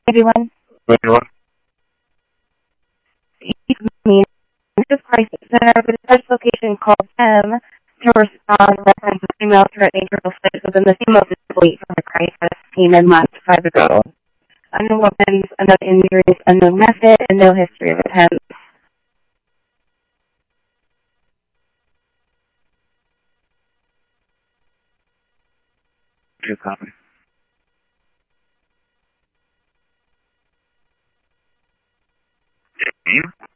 Everyone, Everyone. me. This is Crisis Center with a special location called M to respond to reference to female threatening girl sites within the female fleet from the crisis team in March 5 ago. Unknown weapons, unknown injuries, unknown method, and no history of attempts. True copy. Name?